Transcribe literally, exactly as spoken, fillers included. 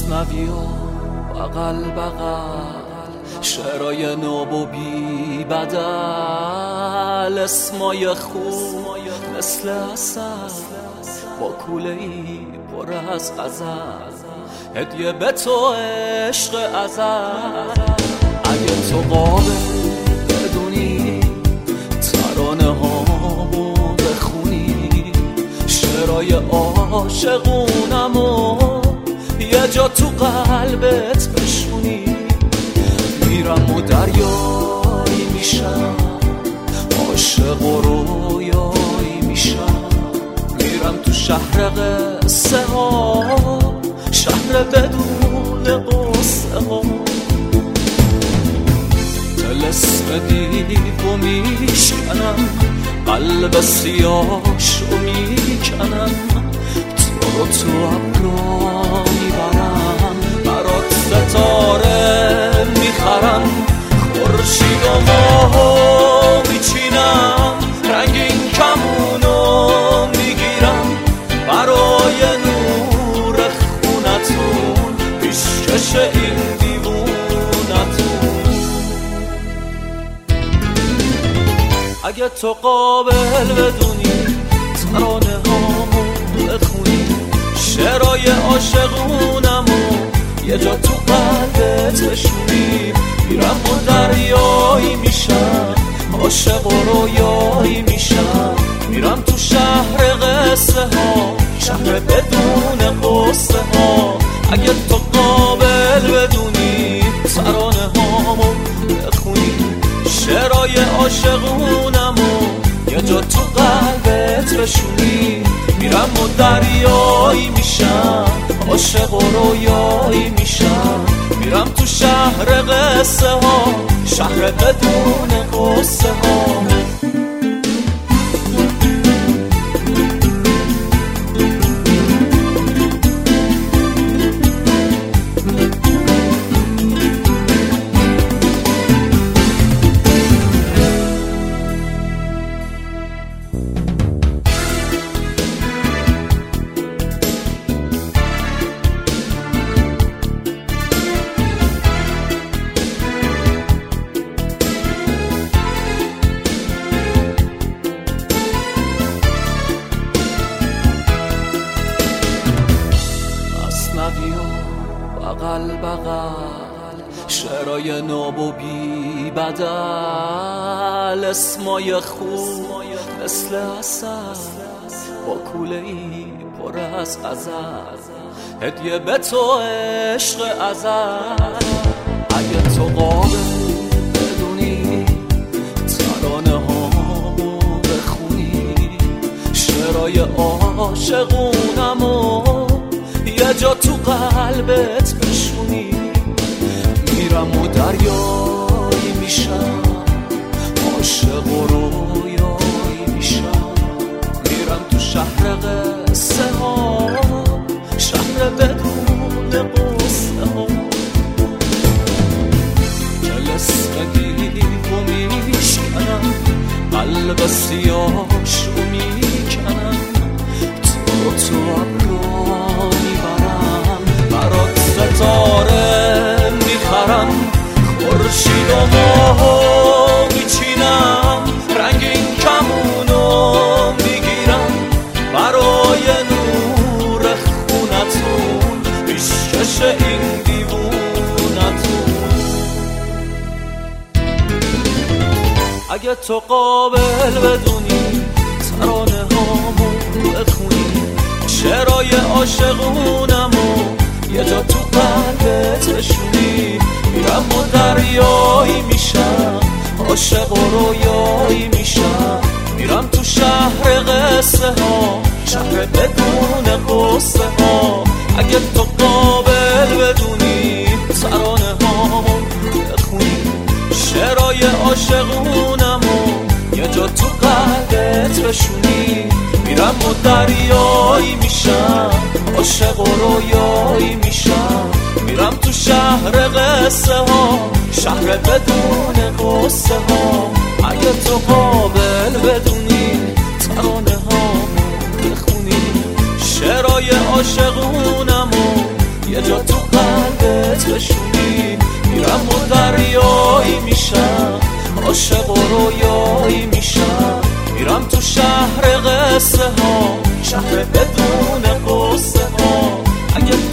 مثنوی و بغل بغل شعرهای ناب و بی بدل، اسمای خوب مثل عسل با کوله‌ای پر از غزل، هدیه به تو عشق ازل. اگه تو قابل بدونی ترانه هامو بخونی، شعرهای عاشقونمو یه جا تو قلبت بشونی، میرم و دریایی میشم، عاشق و رویایی میشم، میرم تو شهر قصه ها، شهر بدون قصه ها. طلسم دیو میشکنم، قلب سیاهشو میکنم، تو رو تو ابرا میبرم، برات ستاره میخرم، خورشید و ماهو میچینم، رنگین کمونو میگیرم، برای نور خونتون پیشکش این دیوونتون. اگه تو قابل بدونی ترانه هامو بخونی، شعرهای عاشقونمو یه جا تو قلبت بشونی، میرم و دریایی میشم، عاشق و رویایی میشم، میرم تو شهر قصه ها، شهر بدون قصه ها. اگه تو قابل بدونی ترانه هامو بخونی، شعرهای عاشقونمو یه جا تو قلبت بشونی، میرم و دریایی میشم، عاشق و رویایی میشم، میرم تو شهر قصه ها، شهر بدون قصه ها. بغل بغل شعرهای ناب و بی بدل، اسمای خوب مثل عسل با کوله‌ای پر از غزل، هدیه به تو عشق ازل. اگه تو قابل بدونی ترانه هامو بخونی، شعرهای عاشقونمو یه جا تو قلبت بشونی، میرم و دریایی میشم، عاشق و رویایی میشم، میرم تو شهر قصه ها، شهر بدون قصه ها. طلسم دیو میشکنم، قلب سیاهشو میکنم، تو تو ابرا میبرم، برات ستاره میخرم، خورشید و ماهو میچینم، رنگین کمونو میگیرم، برای نور خونتون پیشکش این دیوونتون. اگه تو قابل بدونی ترانه هامو بخونی، شعرهای عاشقونمو یه جا تو قلبت بشونی، میرم و دریایی میشم، عاشق و رویایی میشم، میرم تو شهر قصه ها، شهر بدون قصه ها. اگه تو قابل بدونی ترانه هامو بخونی، شعرهای عاشقونمو یه جا تو قلبت بشونی، میرم و دریایی میشم، عاشق و رویایی میشم، میرم تو شهر قصه ها، شهر بدون قصه ها. اگه تو قابل بدونی ترانه هامو بخونی، شعرهای عاشقونمو یه جا تو دلت بشونی، میرم و دریایی میشم، عاشق و رویایی میشم، میرم تو شهر قصه ها، شهر بدون قصه ها. اگه